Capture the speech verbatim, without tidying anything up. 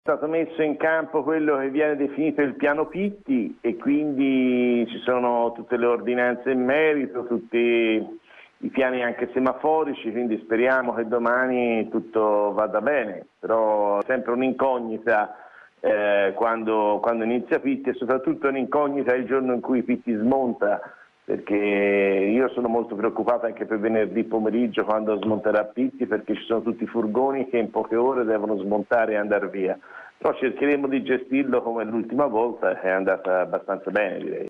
È stato messo in campo quello che viene definito il piano Pitti e quindi ci sono tutte le ordinanze in merito, tutti i piani anche semaforici, quindi speriamo che domani tutto vada bene, però è sempre un'incognita eh, quando, quando inizia Pitti e soprattutto un'incognita il giorno in cui Pitti smonta, perché io sono molto preoccupato anche per venerdì pomeriggio quando smonterà Pitti, perché ci sono tutti i furgoni che in poche ore devono smontare e andare via. Però cercheremo di gestirlo come l'ultima volta, è andata abbastanza bene, direi.